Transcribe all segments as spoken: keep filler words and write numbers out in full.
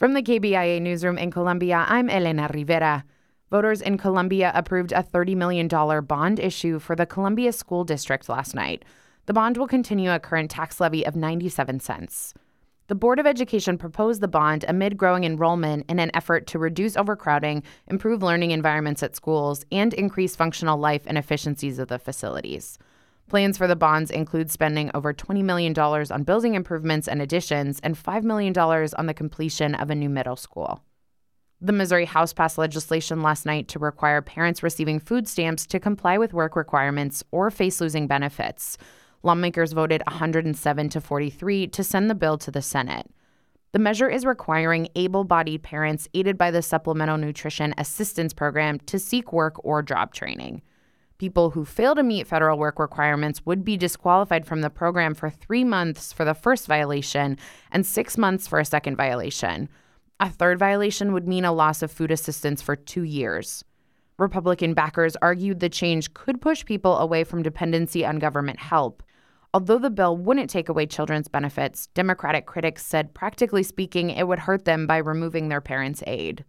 From the K B I A newsroom in Colombia, I'm Elena Rivera. Voters in Colombia approved a thirty million dollars bond issue for the Columbia School District last night. The bond will continue a current tax levy of ninety-seven cents. The Board of Education proposed the bond amid growing enrollment in an effort to reduce overcrowding, improve learning environments at schools, and increase functional life and efficiencies of the facilities. Plans for the bonds include spending over twenty million dollars on building improvements and additions and five million dollars on the completion of a new middle school. The Missouri House passed legislation last night to require parents receiving food stamps to comply with work requirements or face losing benefits. Lawmakers voted one hundred seven to forty-three to send the bill to the Senate. The measure is requiring able-bodied parents aided by the Supplemental Nutrition Assistance Program to seek work or job training. People who fail to meet federal work requirements would be disqualified from the program for three months for the first violation and six months for a second violation. A third violation would mean a loss of food assistance for two years. Republican backers argued the change could push people away from dependency on government help. Although the bill wouldn't take away children's benefits, Democratic critics said practically speaking it would hurt them by removing their parents' aid.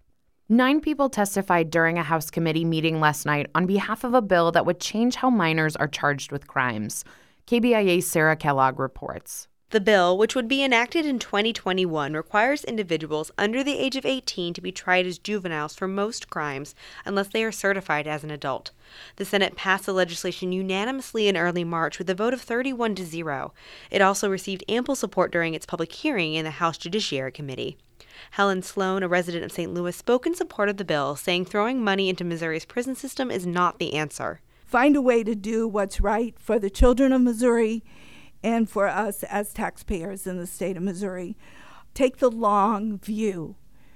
Nine people testified during a House committee meeting last night on behalf of a bill that would change how minors are charged with crimes. K B I A's Sarah Kellogg reports. The bill, which would be enacted in twenty twenty-one, requires individuals under the age of eighteen to be tried as juveniles for most crimes unless they are certified as an adult. The Senate passed the legislation unanimously in early March with a vote of thirty-one to zero. It also received ample support during its public hearing in the House Judiciary Committee. Helen Sloan, a resident of Saint Louis, spoke in support of the bill, saying throwing money into Missouri's prison system is not the answer. Find a way to do what's right for the children of Missouri and for us as taxpayers in the state of Missouri. Take the long view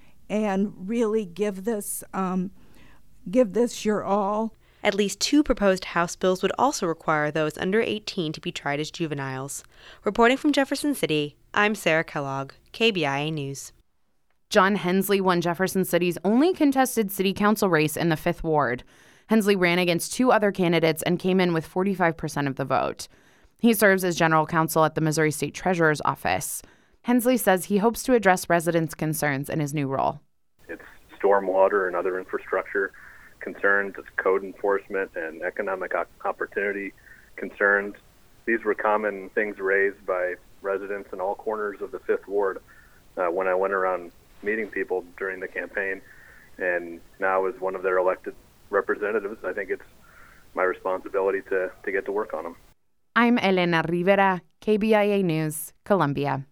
and really give this, um, give this your all. At least two proposed House bills would also require those under eighteen to be tried as juveniles. Reporting from Jefferson City, I'm Sarah Kellogg, K B I A News. John Hensley won Jefferson City's only contested city council race in the fifth Ward. Hensley ran against two other candidates and came in with forty-five percent of the vote. He serves as general counsel at the Missouri State Treasurer's Office. Hensley says he hopes to address residents' concerns in his new role. It's stormwater and other infrastructure concerns, it's code enforcement and economic opportunity concerns. These were common things raised by residents in all corners of the fifth Ward uh, when I went around meeting people during the campaign. And now as one of their elected representatives, I think it's my responsibility to, to get to work on them. I'm Elena Rivera, K B I A News, Columbia.